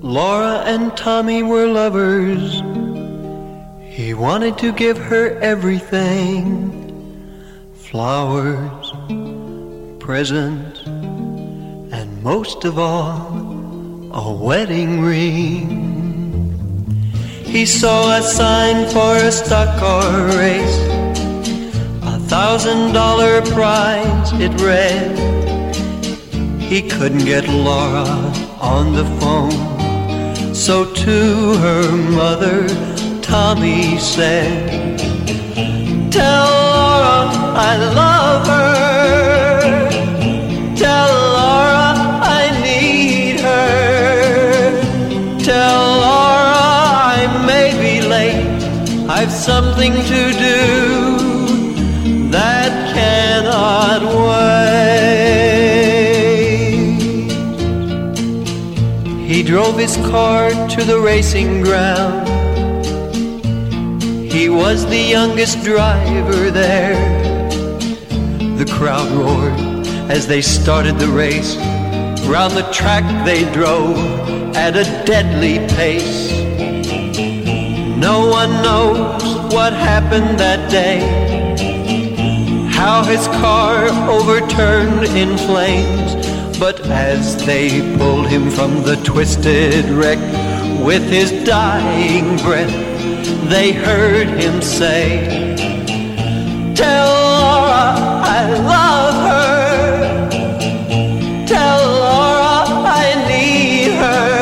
Laura and Tommy were lovers. He wanted to give her everything. Flowers, presents, and most of all, a wedding ring. He saw a sign for a stock car race, $1,000 prize, it read. He couldn't get Laura on the phone, so to her mother, Tommy said, "Tell Laura I love her. Tell Laura I need her. Tell Laura I may be late. I've something to do that cannot wait." He drove his car to the racing ground. He was the youngest driver there. The crowd roared as they started the race. Round the track they drove at a deadly pace. No one knows what happened that day, how his car overturned in flames. But as they pulled him from the twisted wreck, with his dying breath, they heard him say, "Tell Laura I love her. Tell Laura I need her.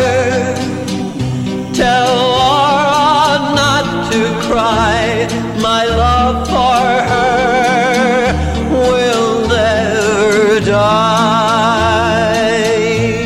Tell Laura not to cry. My love for her will never die."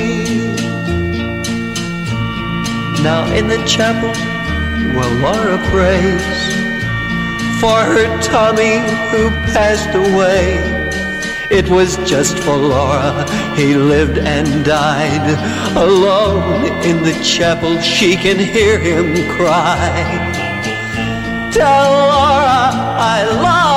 Now in the chapel, well, Laura prays for her Tommy who passed away. It was just for Laura he lived and died. Alone in the chapel she can hear him cry, "Tell Laura I love